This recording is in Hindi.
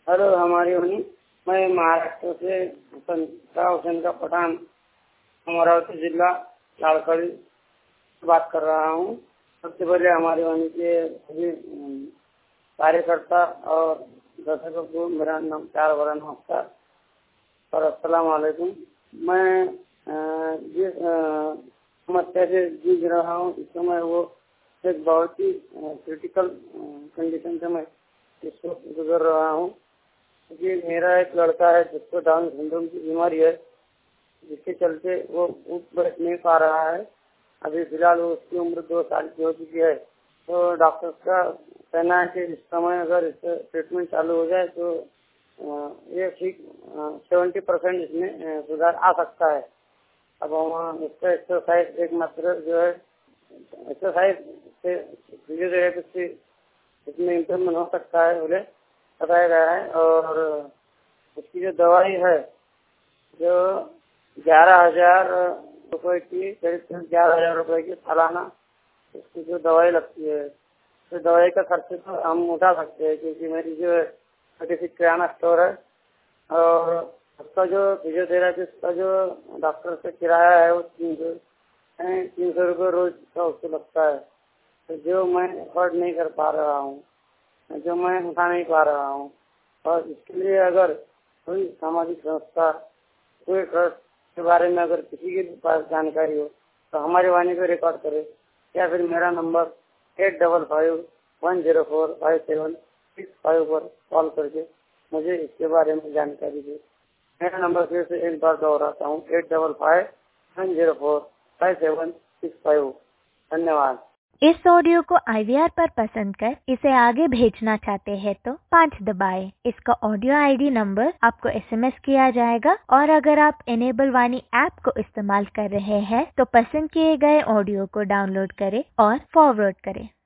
हेलो, हमारी वाणी। मैं महाराष्ट्र से हुसैन का पठान, अमरावती जिला लाड़कड़ी से बात कर रहा हूँ। सबसे पहले हमारी वाणी के सभी कार्यकर्ता और दर्शकों को मेरा प्यार भरा नमस्कार और अस्सलाम वालेकुम। मैं जिस समस्या से जूझ रहा हूँ इस समय, वो एक बहुत ही क्रिटिकल कंडीशन से मैं इस वक्त गुजर रहा हूँ। क्योंकि मेरा एक लड़का है जिसको डाउन सिंड्रोम की बीमारी है, जिसके चलते वो उठ बैठ नहीं पा रहा है। अभी फिलहाल उसकी उम्र 2 साल की हो चुकी है। तो डॉक्टर का कहना है कि इस समय अगर इसका ट्रीटमेंट चालू हो जाए तो ये ठीक 70% इसमें सुधार आ सकता है। अब हम इसका एक्सरसाइज एकमात्र जो है, एक्सरसाइज से फिजियोथेरेपी से इसमें इम्प्रूवमेंट हो सकता है बोले बताया गया है। और उसकी जो दवाई है जो 11,000 रुपये की, करीब 11,000 रुपये की सालाना उसकी जो दवाई लगती है, तो दवाई का खर्च तो हम उठा सकते हैं क्योंकि मेरी जो छोटी सी किराना स्टोर है। और उसका जो फिजियोथेरापिस्ट का जो डॉक्टर से किराया है वो 300 रुपये रोज का उसको लगता है। तो जो मैं अफोर्ड नहीं कर पा रहा हूँ, जो मैं उठा नहीं पा रहा हूँ। और इसके लिए अगर कोई सामाजिक संस्था, कोई ट्रस्ट के बारे में अगर किसी के पास जानकारी हो तो हमारी वाणी को रिकॉर्ड करे, या फिर मेरा नंबर 8551045765 पर कॉल करके मुझे इसके बारे में जानकारी दे। मेरा नंबर फिर से एक बार दोहराता हूँ, 8551045765। धन्यवाद। इस ऑडियो को IVR पर पसंद कर इसे आगे भेजना चाहते हैं तो 5 दबाएं। इसका ऑडियो ID नंबर आपको SMS किया जाएगा। और अगर आप इनेबल वाणी ऐप को इस्तेमाल कर रहे हैं तो पसंद किए गए ऑडियो को डाउनलोड करें और फॉरवर्ड करें।